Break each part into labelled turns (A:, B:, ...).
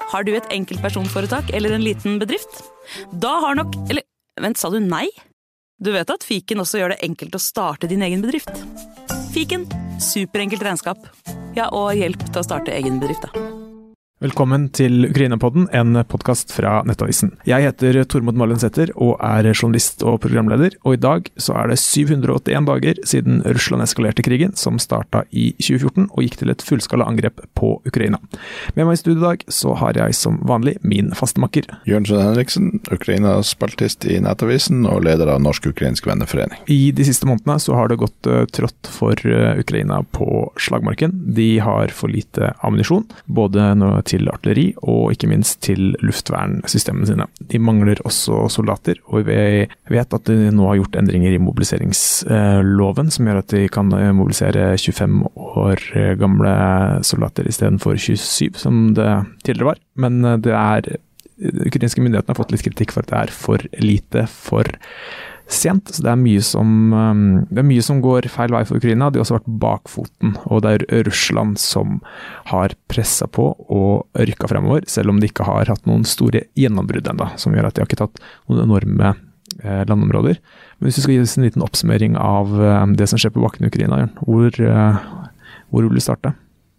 A: Har du et enkeltpersonforetak eller en liten bedrift? Da har nok... Eller, vent, sa du nei? Du vet at Fiken også gjør det enkelt å starte din egen bedrift. Fiken, superenkelt regnskap. Ja, og hjelp til å starte egen bedrift, da.
B: Velkommen til Ukraina-podden, en podcast fra Nettavisen. Jeg heter Tormod Malensæter og er journalist og programleder, og i dag så er det 781 dager siden Russland eskalerte krigen, som startet i 2014 og gikk til et fullskala angrep på Ukraina. Med meg i studio i dag så har jeg som vanlig min fastemakker.
C: Jørgen Henriksen, Ukraina-spaltist i Nettavisen og leder av Norsk-Ukrainsk Venneforening.
B: I de siste månedene så har det gått trått for Ukraina på slagmarken. De har for lite ammunisjon, både til artilleri og ikke minst til luftvernsystemene sine. De mangler også soldater, og vi vet at de nå har gjort endringer i mobiliseringsloven som gjør at de kan mobilisere 25 år gamle soldater i stedet for 27 som det tidligere var. Men ukrainske myndighetene har fått litt kritikk for at det er for lite, for sent, så det er mye som går feil vei for Ukraina. De har også vært bakfoten, og det er Russland som har presset på og rykket fremover, selv om de ikke har hatt noen store gjennombrudd enda, som gjør at de har ikke tatt noen enorme landområder. Men hvis du skal gi oss en liten oppsummering av det som skjer på bakken i Ukraina, Jørgen, hvor vil du starte?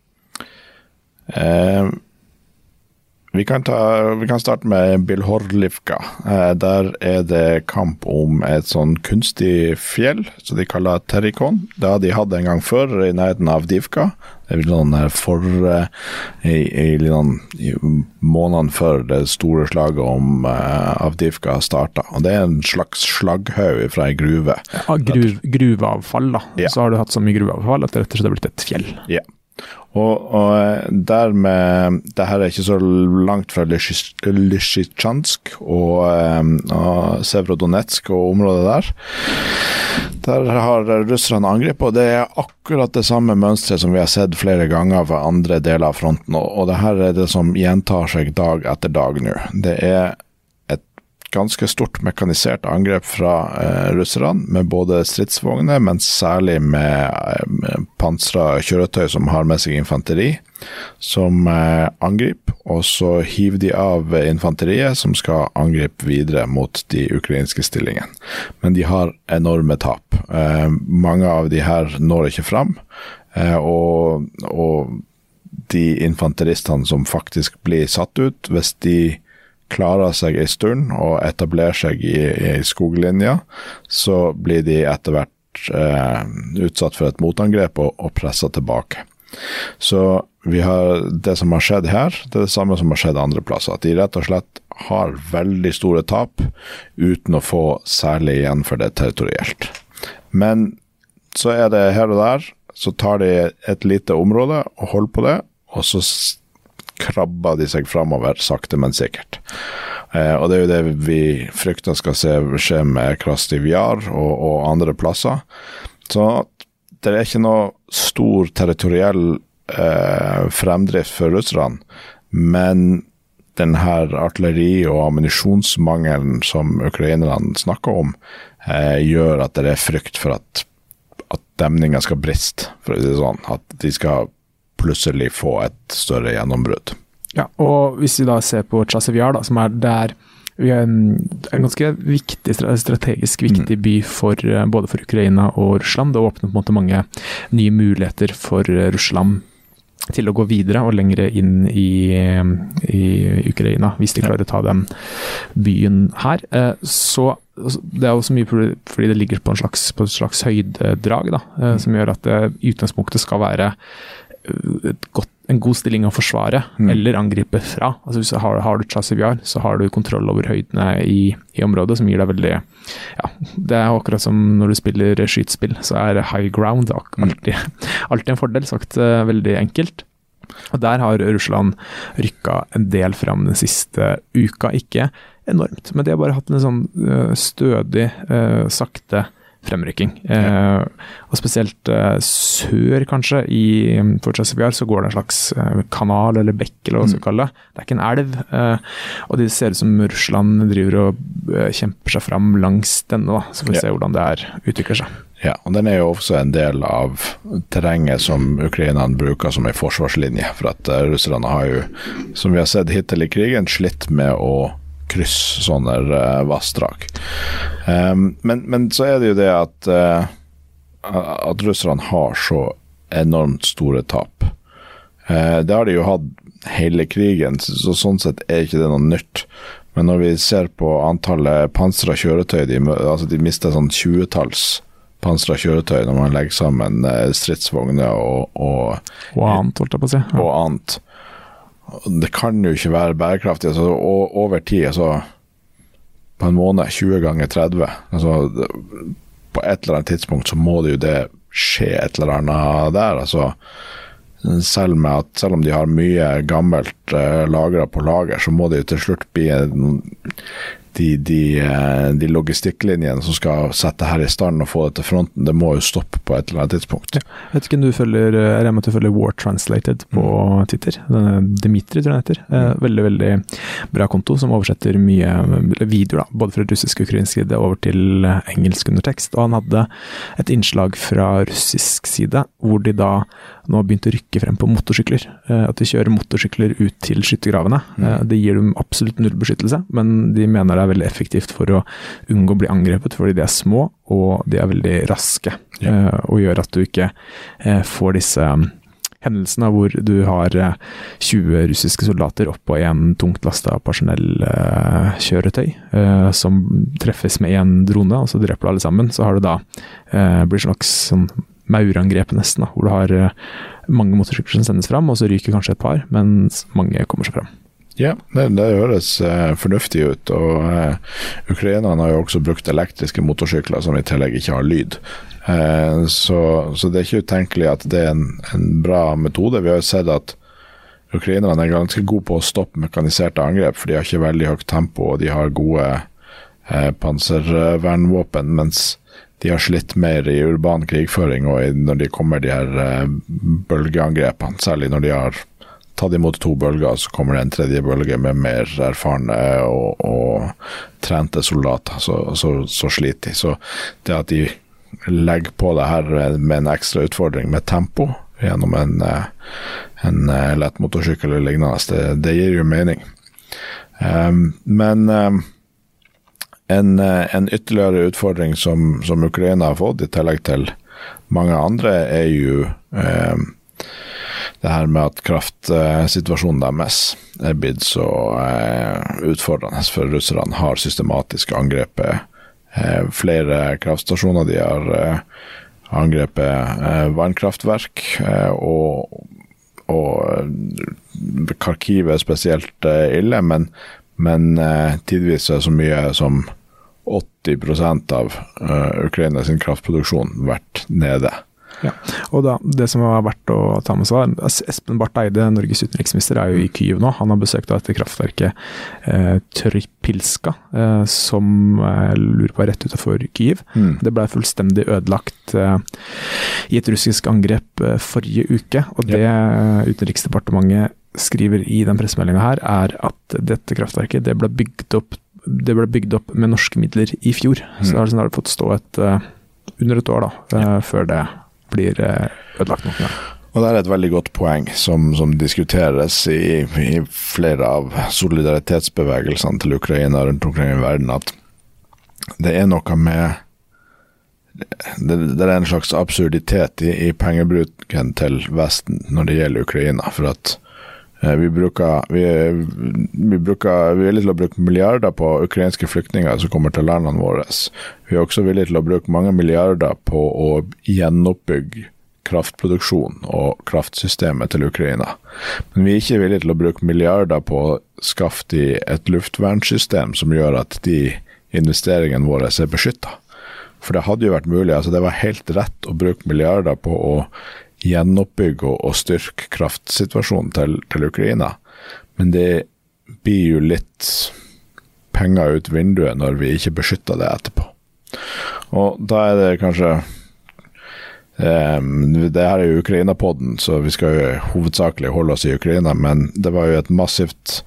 C: Vi kan starte med Bilhorlivka. Der er det kamp om et sånn kunstig fjell, som de kaller Terikon. Det hadde de hatt en gang før i nærheten av Divka. Det er sånn i måneden før det store slaget om Avdivka startet. Og det er en slags slaghaug fra en gruve.
B: Ja, gruveavfall da. Ja. Så har du hatt så mye gruveavfall at det rett og slett har blitt et fjell.
C: Ja. Og dermed, det her er ikke så langt fra Lysychansk og Severodonetsk og området der har russerne angrep, og det er akkurat det samme mønstret som vi har sett flere ganger ved andre deler av fronten, og det her er det som gjentar seg dag etter dag nå. Det er ganske stort mekanisert angrep fra russerne, med både stridsvogner, men særlig med pansra kjøretøy som har med seg infanteri, som angriper, og så hiver de av infanteriet som skal angripe videre mot de ukrainske stillingene. Men de har enorme tap. Mange av de her når ikke fram, og de infanteristene som faktisk blir satt ut, hvis de klarer seg en stund og etablerer seg i skoglinja, så blir de etter hvert utsatt for et motangrep og presset tilbake. Så det som har skjedd her, det er det samme som har skjedd andre plasser. At de rett og slett har veldig store tap uten å få særlig igjen for det territorielt. Men så er det her og der, så tar de et lite område og holder på det, og så krabber de seg fremover, sakte men sikkert. Og det er jo det vi frykter skal skje med Krastiv Jar og andre plasser. Så det er ikke noe stor territoriell fremdrift for russerne, men den her artilleri- og ammunisjonsmangelen som ukrainerne snakker om, gjør at det er frykt for at demningen skal briste, for å si det sånn, at de skal plutselig få et større gjennombrudd.
B: Ja, og hvis vi da ser på Chasiv Yar, da, som er der en ganske viktig, strategisk viktig by både for Ukraina og Russland. Det åpner på en måte mange nye muligheter for Russland til å gå videre og lengre inn i Ukraina, hvis de klarer å ta den byen her. Så det er også mye fordi det ligger på et slags høydedrag, da, som gjør at det i utgangspunktet skal være en god stilling å forsvare eller angripe fra. Altså hvis har du Chasiv Yar, så har du kontroll over høydene i området, som gir deg veldig, ja, det er akkurat som når du spiller skytespill, så er high ground alltid en fordel, sagt veldig enkelt. Og der har Russland rykket en del frem den siste uka, ikke enormt, men de har bare hatt en sånn stødig, sakte fremrykking. Og spesielt sør kanskje for Chasiv Yar så går det en slags kanal eller bekk eller hva skal vi kalle det. Det er ikke en elv, og det ser ut som Russland driver og kjemper seg fram langs denne da. Så får vi se hvordan det utvikler seg.
C: Ja, og den jo også en del av terrenget som ukrainerne bruker som en forsvarslinje, for at russerne har jo, som vi har sett hittil i krigen, slitt med å krysse sånne vassdrag. Men så det jo det at russerne har så enormt store tap. Det har de jo hatt hele krigen, så sånn sett ikke det noe nytt. Men når vi ser på antallet pansra kjøretøy, de mister sånn 20-talls pansra kjøretøy når man legger sammen stridsvogner og
B: annet, holdt jeg på å si. Ja.
C: Og annet. Det kan jo ikke være bærekraftig. Altså, over tid, altså, på en måned, 20 ganger 30, altså, på et eller annet tidspunkt så må det jo det skje et eller annet der. Altså, selv om de har mye gammelt lagret på lager, så må det jo til slutt bli de logistikklinjene som skal sette her i stand og få det til fronten, det må jo stoppe på et eller annet tidspunkt.
B: Ja. Jeg vet ikke om du følger War Translated på Twitter. Dimitri, tror jeg heter. Veldig, veldig bra konto som oversetter mye videoer, da, både fra russisk og ukrainsk side over til engelsk undertekst. Og han hadde et innslag fra russisk side, hvor de da nå har begynt å rykke frem på motorsykler. At de kjører motorsykler ut til skyttergravene. Det gir dem absolutt null beskyttelse, men de mener det veldig effektivt for å unngå å bli angrepet, fordi de små, og de veldig raske, og gjør at du ikke får disse hendelsene hvor du har 20 russiske soldater oppå en tungt lastet personellkjøretøy, som treffes med en drone, og så dreper du alle sammen. Så har du da, blir slags sånn maurangrep nesten, hvor du har mange motorsykler som sendes fram, og så ryker kanskje et par, mens mange kommer seg fram.
C: Ja, det høres fornuftig ut, og ukrainerne har jo også brukt elektriske motorsykler som i tillegg ikke har lyd. Så det ikke utenkelig at det en bra metode. Vi har jo sett at ukrainerne ganske gode på å stoppe mekaniserte angrep, for de har ikke veldig høyt tempo, og de har gode panservernvåpen, mens de har slitt mer i urban krigføring, og når de kommer de her bølgeangrepene, særlig når de har tatt imot 2 bølger, så kommer det en tredje bølge med mer erfarne og trente soldater, så sliter de. Så det at de legger på det her med en ekstra utfordring med tempo gjennom en lett motorsykkel eller lignende, det gir jo mening. Men en ytterligere utfordring som Ukraina har fått, i tillegg til mange andre, jo det her med at kraftsituasjonen deres blitt så utfordrende, for russerne har systematisk angrepet flere kraftstasjoner. De har angrepet vannkraftverk, og Kharkiv spesielt ille, men tidvis så mye som 80% av Ukraina sin kraftproduksjon vært nede.
B: Ja, og da, det som har vært å ta med seg, Espen Barth Eide, Norges utenriksminister, jo i Kyiv nå. Han har besøkt dette kraftverket Trypilska, som lurer på rett utenfor Kyiv. Det ble fullstendig ødelagt i et russisk angrep forrige uke, og det Utenriksdepartementet skriver i den pressemeldingen her, at dette kraftverket det ble bygd opp med norske midler i fjor. Så da har det fått stå under et år da, før det blir ødelagt noen gang.
C: Og det et veldig godt poeng som diskuteres i flere av solidaritetsbevegelsene til Ukraina rundt omkring i verden, at det noe med det en slags absurditet i pengebruken til Vesten når det gjelder Ukraina, for at vi er villige til å bruke milliarder på ukrainske flyktninger som kommer til landene våre. Vi er også villige til å bruke mange milliarder på å gjenoppbygge kraftproduksjon og kraftsystemet til Ukraina. Men vi er ikke villige til å bruke milliarder på å skaffe de et luftvernsystem som gjør at de investeringene våre beskyttet. For det hadde jo vært mulig, altså det var helt rett å bruke milliarder på å gjenoppbygge og styrke kraftsituasjonen til Ukraina. Men det blir jo litt penger ut vinduet når vi ikke beskytter det etterpå. Og da det kanskje det her jo Ukraina-podden, så vi skal jo hovedsakelig holde oss i Ukraina, men det var jo et massivt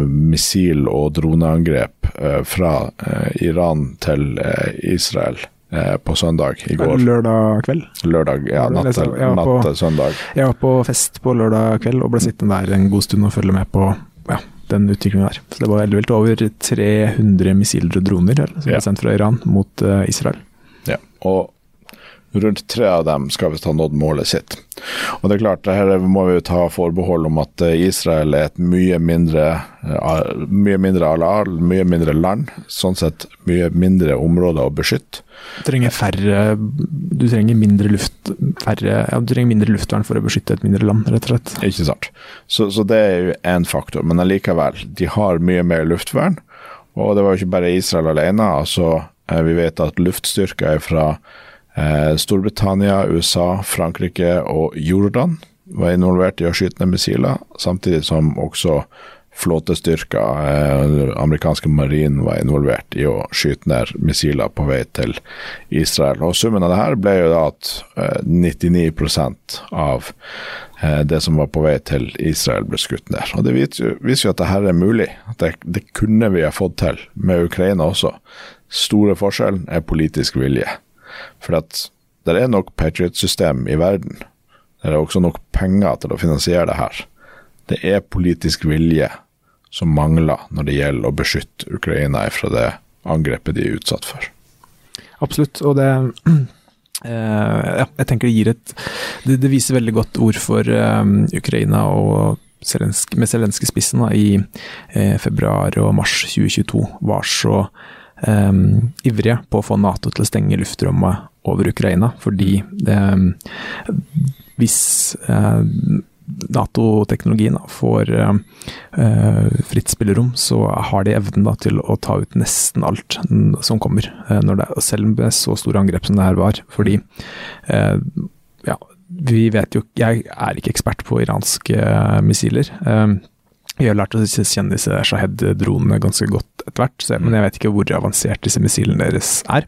C: missil- og droneangrep fra Iran til Israel på søndag i går.
B: Lørdag kveld?
C: Lørdag, ja, natt til søndag.
B: Jeg var på fest på lørdag kveld og ble sittende der en god stund og følge med på den utviklingen der. Så det var veldig over 300 missiler og droner som ble sendt fra Iran mot Israel.
C: Ja, og rundt 3 av dem skal visst ha nådd målet sitt. Og det er klart, her må vi ta forbehold om at Israel er et mye mindre areal, mye mindre land, sånn sett mye mindre områder å beskytte.
B: Du trenger mindre luftvern for å beskytte et mindre land, rett og slett.
C: Ikke sant. Så det er jo en faktor, men allikevel, de har mye mer luftvern, og det var jo ikke bare Israel alene, altså vi vet at luftstyrker er fra Storbritannia, USA, Frankrike og Jordan var involvert i å skyte ned missiler, samtidig som også flåtestyrker, amerikanske marine var involvert i å skyte ned missiler på vei til Israel. Og summen av det her ble jo da at 99% av det som var på vei til Israel ble skutt ned. Og det viser jo at det her er mulig, at det kunne vi ha fått til med Ukraina også. Store forskjellen er politisk vilje. For at det er nok Patriot-system i verden. Det er også nok penger til å finansiere det her. Det er politisk vilje som mangler når det gjelder å beskytte Ukraina fra det angrepet de er utsatt for.
B: Absolutt, og det jeg tenker det gir det viser veldig godt hvorfor Ukraina og med Zelenskyj spissen i februar og mars 2022 var så ivrige på å få NATO til å stenge luftrommet over Ukraina, fordi hvis NATO-teknologien får fritt spillerom, så har de evnen til å ta ut nesten alt som kommer, selv med så store angrep som det her var, fordi vi vet jo, jeg er ikke ekspert på iranske missiler, jeg har lært å kjenne disse Shahed-dronene ganske godt etter hvert, men jeg vet ikke hvor avansert disse missilene deres er.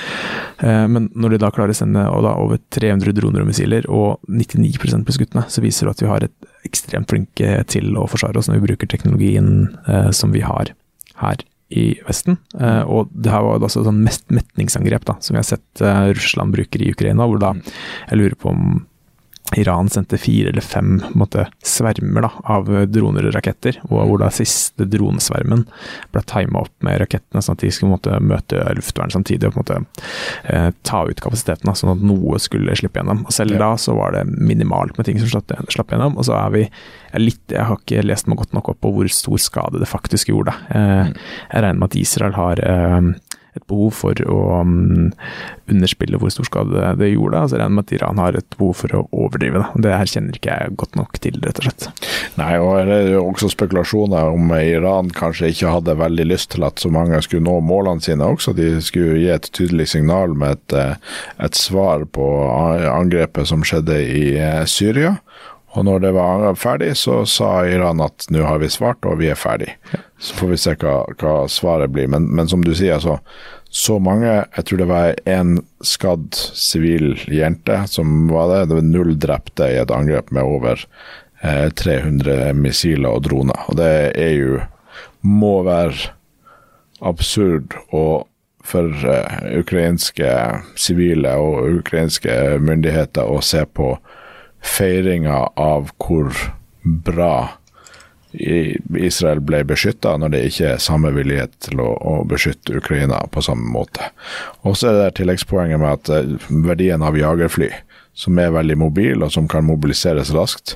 B: Men når de da klarer å sende over 300 droner og missiler, og 99% på skuttene, så viser det at vi har et ekstremt flinke til å forsvare oss når vi bruker teknologien som vi har her i Vesten. Og det her var også sånn mest metningsangrep som vi har sett Russland bruker i Ukraina, hvor da jeg lurer på om Iran sendte 4 eller 5 svermer av droner og raketter, hvor da siste dronesvermen ble timet opp med rakettene, sånn at de skulle møte luftvern samtidig og ta ut kapasiteten, sånn at noe skulle slippe gjennom. Og selv da så var det minimalt med ting som slapp gjennom, og så er vi jeg har ikke lest meg godt nok opp på hvor stor skade det faktisk gjorde. Jeg regner med at Israel har et behov for å underspille hvor stor skade det gjorde, altså regner med at Iran har et behov for å overdrive det. Det her kjenner ikke jeg godt nok til, rett og slett.
C: Nei, og det er jo også spekulasjoner om Iran kanskje ikke hadde veldig lyst til at så mange skulle nå målene sine også. De skulle gi et tydelig signal med et svar på angrepet som skjedde i Syria. Og når det var ferdig, så sa Iran at nå har vi svart, og vi er ferdig. Så får vi se hva svaret blir. Men som du sier, så mange, jeg tror det var en skadd sivil jente som var det. Det var 0 drepte i et angrep med over 300 missiler og droner. Og det må være absurd for ukrainske sivile og ukrainske myndigheter å se på feiringa av hvor bra Israel ble beskyttet når det ikke er samme villighet til å beskytte Ukraina på samme måte. Og så er det tilleggspoenget med at verdien av jagerfly, som er veldig mobil og som kan mobiliseres raskt,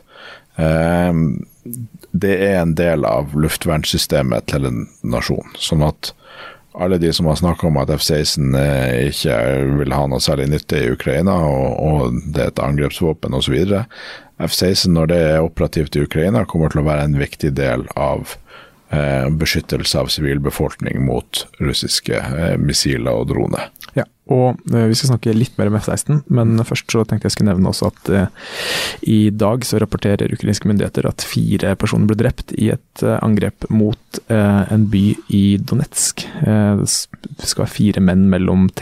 C: det er en del av luftvernsystemet til en nasjon. Sånn at alle de som har snakket om at F-16 ikke vil ha noe særlig nytte i Ukraina, og det er et angrepsvåpen og så videre. F-16, når det er operativt i Ukraina, kommer til å være en viktig del av beskyttelse av sivilbefolkning mot russiske missiler og droner.
B: Ja, og vi skal snakke litt mer om F-16, men først så tenkte jeg skulle nevne også at i dag så rapporterer ukrainske myndigheter at 4 personer ble drept i et angrep mot en by i Donetsk. Det skal være 4 menn mellom 13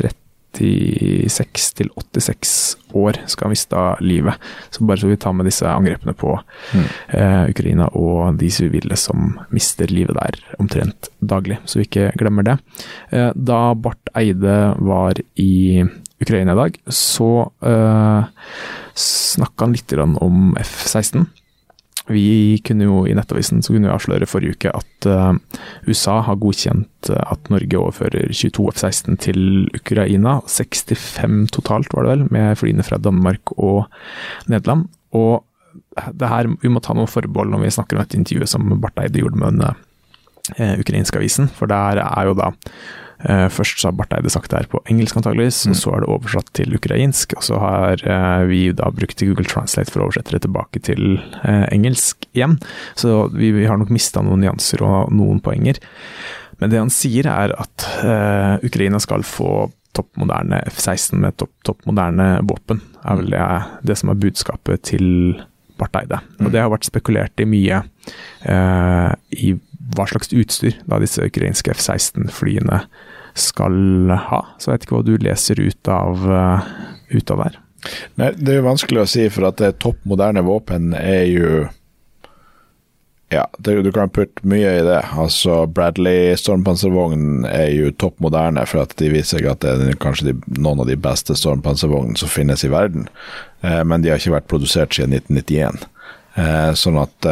B: 56 til 86 år skal ha mistet livet. Så bare så vi tar med disse angrepene på Ukraina og de sivile som mister livet der omtrent daglig, så vi ikke glemmer det. Da Barth Eide var i Ukraina i dag, så snakket han litt om F-16. Vi kunne jo i Nettavisen så kunne vi avsløre forrige uke at USA har godkjent at Norge overfører 22 F-16 til Ukraina, 65 totalt var det vel, med flyene fra Danmark og Nederland. Og det her, vi må ta noen forbehold når vi snakker om et intervju som Barth Eide gjorde med den ukrainske avisen, for der jo da først så har Barth Eide sagt det her på engelsk antageligvis, og så det oversatt til ukrainsk, og så har vi da brukt Google Translate for å oversette det tilbake til engelsk igjen. Så vi har nok mistet noen nyanser og noen poenger. Men det han sier at Ukraina skal få toppmoderne F-16 med toppmoderne våpen, vel det som budskapet til Barth Eide. Og det har vært spekulert i mye i hva slags utstyr da disse ukrainske F-16-flyene skal ha. Så jeg vet ikke hva du leser ut av der.
C: Nei, det jo vanskelig å si, for at det toppmoderne våpen jo ja, du kan putte mye i det. Altså Bradley stormpanservognen jo toppmoderne, for at de viser at det kanskje noen av de beste stormpanservognene som finnes i verden, men de har ikke vært produsert siden 1991. Sånn at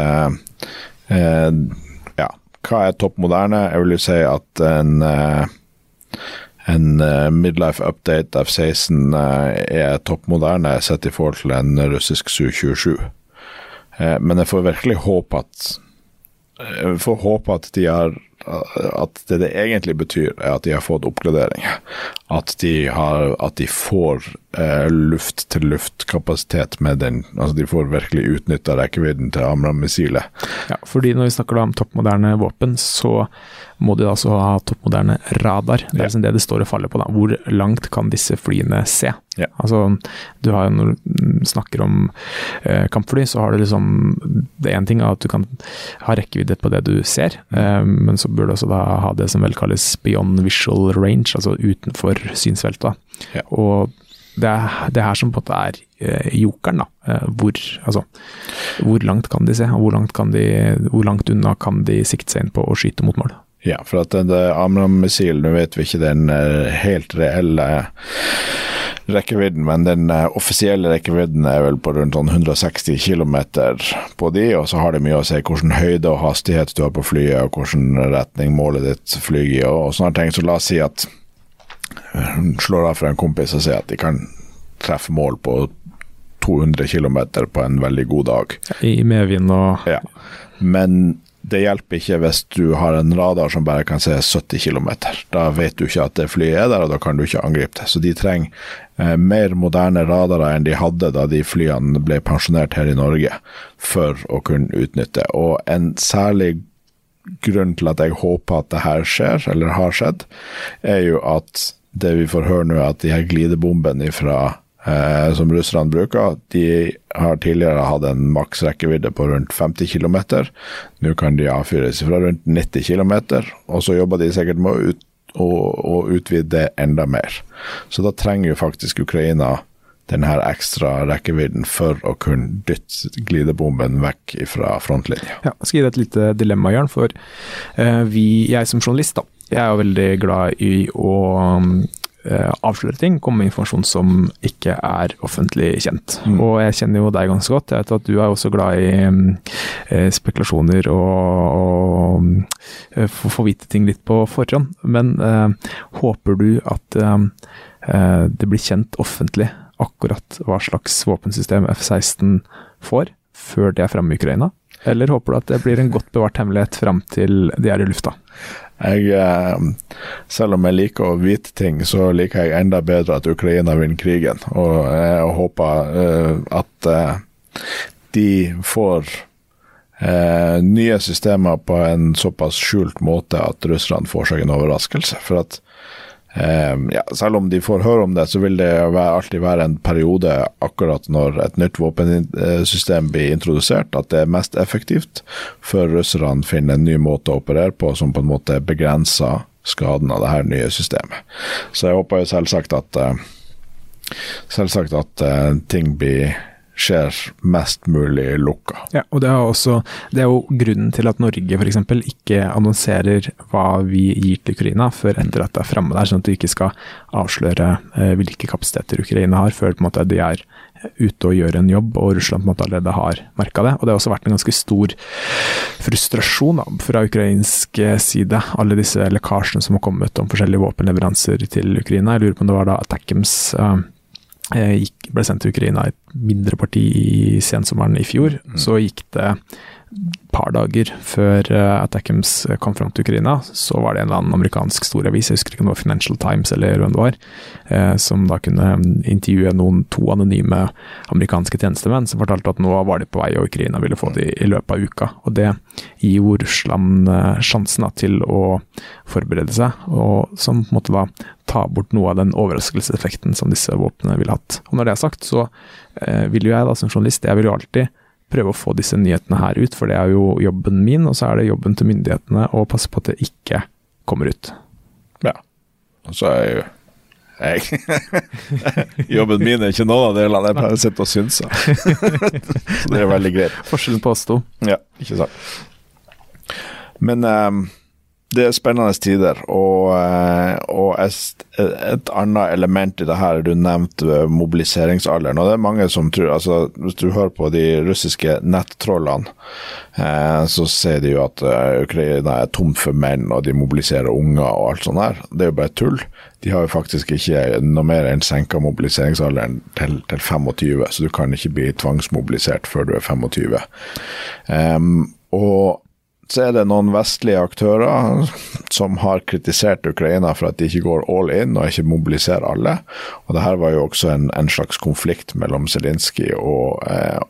C: ja, hva toppmoderne? Jeg vil jo si at en midlife update F-16 toppmoderne sett i forhold til en russisk Su-27. Men jeg får virkelig håpe at at det egentlig betyr at de har fått oppgradering, at de får luft-til-luft-kapasitet med den, altså de får virkelig utnyttet rekkevidden til AMRAAM-missilet. Ja,
B: fordi når vi snakker om toppmoderne våpen, så må de altså ha toppmoderne radar. Det liksom det står og faller på da. Hvor langt kan disse flyene se? Ja. Altså, du har jo, når du snakker om kampfly, så har du liksom, det en ting at du kan ha rekkevidde på det du ser, men så burde du også da ha det som vel kalles beyond visual range, altså utenfor synsfeltet. Ja. Og det her som på en måte jokeren da, hvor langt kan de se, og hvor langt unna kan de sikte seg inn på å skyte mot mål?
C: Ja, for at det AMRAAM-missil, nå vet vi ikke den helt reelle rekkevidden, men den offisielle rekkevidden vel på rundt 160 kilometer på de, og så har det mye å si hvordan høyde og hastighet du har på flyet, og hvordan retning målet ditt flyr i, og sånne ting. Så la oss si at slår av for en kompis og sier at de kan treffe mål på 200 kilometer på en veldig god dag.
B: I medvind og...
C: Ja, men det hjelper ikke hvis du har en radar som bare kan se 70 kilometer. Da vet du ikke at det flyet der, og da kan du ikke angripe det. Så de trenger mer moderne radarer enn de hadde da de flyene ble pensjonert her i Norge, for å kunne utnytte. Og en særlig grunn til at jeg håper at det her skjer, eller har skjedd, jo at det vi får høre nå, at de her glidebombene som russerne bruker, de har tidligere hatt en maks rekkevidde på rundt 50 kilometer. Nå kan de avfyres fra rundt 90 kilometer, og så jobber de sikkert med å utvide enda mer. Så da trenger jo faktisk Ukraina denne ekstra rekkevidden for å kunne dytte glidebomben vekk fra frontlinja.
B: Ja, jeg skal gi deg et lite dilemma, Jørn, for jeg som journalist da, jeg jo veldig glad i å avsløre ting, komme med informasjon som ikke offentlig kjent. Og jeg kjenner jo deg ganske godt. Jeg vet at du også glad i spekulasjoner og få vite ting litt på forhånd. Men håper du at det blir kjent offentlig akkurat hva slags våpensystem F-16 får før det fremme i Ukraina? Eller håper du at det blir en godt bevart hemmelighet frem til de i lufta?
C: Selv om jeg liker å vite ting, så liker jeg enda bedre at Ukraina vinner krigen, og jeg håper at de får nye systemer på en såpass skjult måte at Russland får seg en overraskelse, for at selv om de får høre om det, så vil det alltid være en periode akkurat når et nytt våpensystem blir introdusert, at det mest effektivt, før russerne finner en ny måte å operere på som på en måte begrenser skaden av det her nye systemet. Så jeg håper jo selvsagt at ting skjer mest mulig lukka.
B: Ja, og det er jo grunnen til at Norge for eksempel ikke annonserer hva vi gir til Ukraina før etter at det er fremme der, sånn at du ikke skal avsløre hvilke kapasiteter Ukraina har, før på en måte de er ute og gjør en jobb, og Russland på en måte allerede har merket det. Og det har også vært en ganske stor frustrasjon fra ukrainsk side, alle disse lekkasjene som har kommet om forskjellige våpenleveranser til Ukraina. Jeg lurer på om det var da Attackams ble sendt til Ukraina et mindre parti i sensommeren i fjor, så gikk det par dager før Attackams kom frem til Ukraina, så var det en eller annen amerikansk storavis, jeg husker ikke om det var Financial Times eller hva det var, som da kunne intervjue to anonyme amerikanske tjenestemenn som fortalte at nå var de på vei, og Ukraina ville få de i løpet av uka. Og det gir jo Russland sjansen til å forberede seg, og som på en måte da ta bort noe av den overraskelseseffekten som disse våpnene ville hatt. Og når det er sagt, så vil jo jeg da som journalist, jeg vil jo alltid prøve å få disse nyhetene her ut, for det er jo jobben min, og så er det jobben til myndighetene å passe på at det ikke kommer ut.
C: Ja, og så er jo jobben min er ikke noen av delene, jeg bare sitter og synser. Så det er veldig greit.
B: Forskjellen på oss to.
C: Ja, ikke sant. Men det er spennende tider, og et annet element i det her, du nevnte mobiliseringsalderen, og det er mange som tror, altså hvis du hører på de russiske nettrollene, så sier de jo at Ukraina er tomt for menn, og de mobiliserer unger og alt sånt her. Det er jo bare tull. De har jo faktisk ikke noe mer enn senket mobiliseringsalderen til 25, så du kan ikke bli tvangsmobilisert før du er 25. Og så er det noen vestlige aktører som har kritisert Ukraina for at de ikke går all in og ikke mobiliserer alle. Og det her var jo også en slags konflikt mellom Zelenskyj og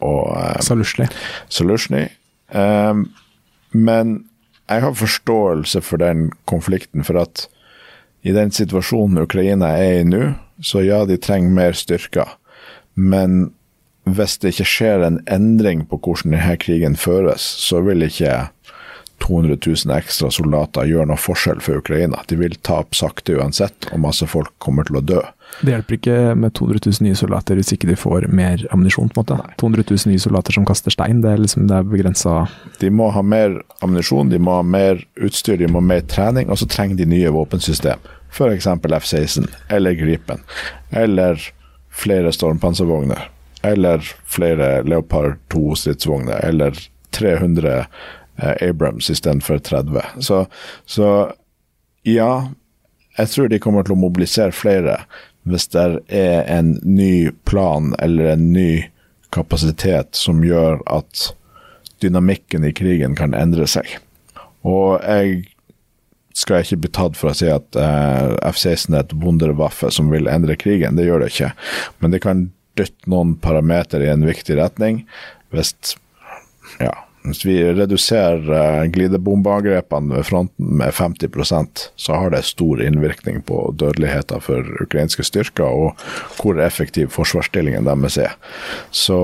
C: Zaluzjny. Men jeg har forståelse for den konflikten, for at i den situasjonen Ukraina er i nå, så ja, de trenger mer styrker. Men hvis det ikke skjer en endring på hvordan denne krigen føres, så vil ikke 200 000 ekstra soldater gjør noe forskjell for Ukraina. De vil tape sakte uansett, og masse folk kommer til å dø.
B: Det hjelper ikke med 200 000 nye soldater hvis ikke de får mer ammunisjon, på en måte. 200 000 nye soldater som kaster stein, det er begrenset. De
C: må ha mer ammunisjon, de må ha mer utstyr, de må ha mer trening, og så trenger de nye våpensystem. For eksempel F-16, eller Gripen, eller flere stormpanservogner, eller flere Leopard 2-stridsvogner, eller 300 Abrams i stedet for 30. Så ja, jeg tror de kommer til å mobilisere flere hvis det er en ny plan eller en ny kapasitet som gjør at dynamikken i krigen kan endre seg. Og jeg skal ikke bli tatt for å si at F-16 er et wunderwaffe som vil endre krigen, det gjør det ikke. Men det kan dytte noen parameter i en viktig retning hvis vi reduserer glidebombeangrepene ved fronten med 50%, så har det stor innvirkning på dødeligheten for ukrainske styrker og hvor effektiv forsvarsstillingen deres er. Så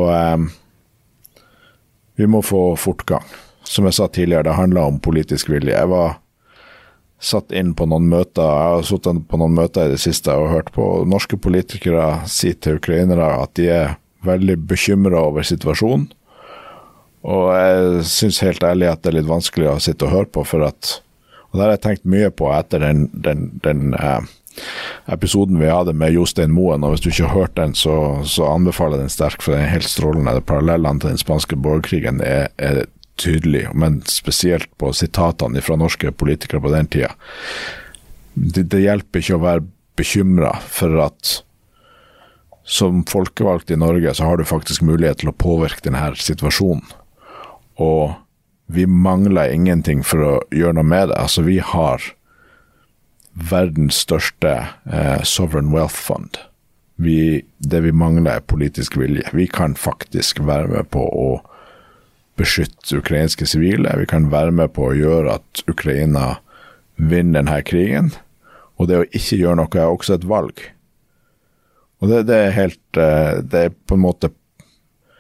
C: vi må få fortgang. Som jeg sa tidligere, det handler om politisk vilje. Jeg var satt inn på noen møter, jeg har sittet på noen møter i det siste og hørt på norske politikere si til ukrainere at de er veldig bekymret over situasjonen. Og jeg synes helt ærlig at det er litt vanskelig å sitte og høre på, og det har jeg tenkt mye på etter den episoden vi hadde med Jostein Moen, og hvis du ikke har hørt den, så anbefaler jeg den sterkt, for den er helt strålende. Parallellene til den spanske borgerkrigen er tydelig, men spesielt på sitatene fra norske politikere på den tida. Det hjelper ikke å være bekymret for at som folkevalgt i Norge så har du faktisk mulighet til å påvirke denne situasjonen. Og vi mangler ingenting for å gjøre noe med det. Altså vi har verdens største sovereign wealth fund. Det vi mangler er politisk vilje. Vi kan faktisk være med på å beskytte ukrainske sivile. Vi kan være med på å gjøre at Ukraina vinner denne krigen. Og det å ikke gjøre noe er også et valg. Og det er på en måte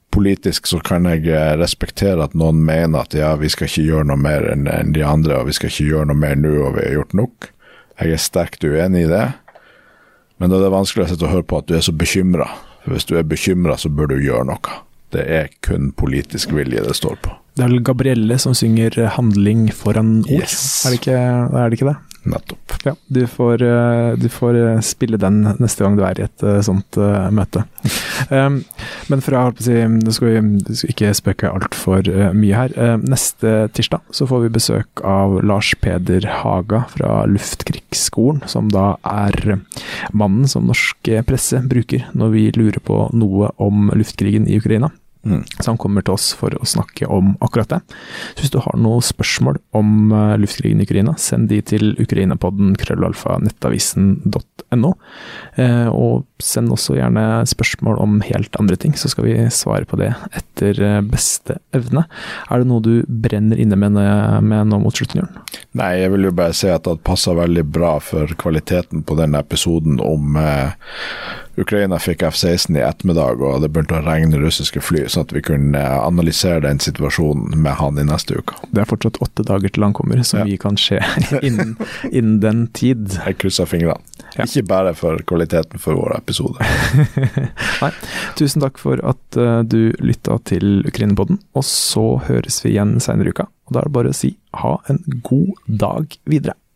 C: politisk så kan jeg respektere at noen mener at ja, vi skal ikke gjøre noe mer enn de andre, og vi skal ikke gjøre noe mer nå, og vi har gjort nok. Jeg sterkt uenig i det. Men da er det vanskelig å sitte og høre på at du så bekymret. For hvis du bekymret, så bør du gjøre noe. Det kun politisk vilje det står på.
B: Det vel Gabrielle som synger 'handling foran ord'.
C: Yes.
B: Er det ikke det?
C: Nettopp.
B: Ja, du får spille den neste gang du i et sånt møte. Men for å si, nå skal vi ikke spøke alt for mye her. Neste tirsdag så får vi besøk av Lars Peder Haga fra Luftkrigsskolen, som da mannen som norsk presse bruker når vi lurer på noe om luftkrigen i Ukraina. Så han kommer til oss for å snakke om akkurat det. Så hvis du har noen spørsmål om luftkrigen i Ukraina, send de til ukrainapodden@nettavisen.no, og send også gjerne spørsmål om helt andre ting, så skal vi svare på det etter beste evne. Er det noe du brenner inne med nå mot slutten, Jørn?
C: Nei, jeg vil jo bare si at det passer veldig bra for kvaliteten på denne episoden om Ukraina fikk F-16 i ettermiddag, og det begynte å regne russiske fly, så at vi kunne analysere den situasjonen med han i neste uke.
B: Det fortsatt 8 dager til han kommer, så mye kan skje innen den tid.
C: Jeg krysser fingrene. Ja. Ikke bare for kvaliteten for vår episode.
B: Nei, tusen takk for at du lyttet til Ukraina-podden, og så høres vi igjen senere i uka. Og da er det bare å si ha en god dag videre.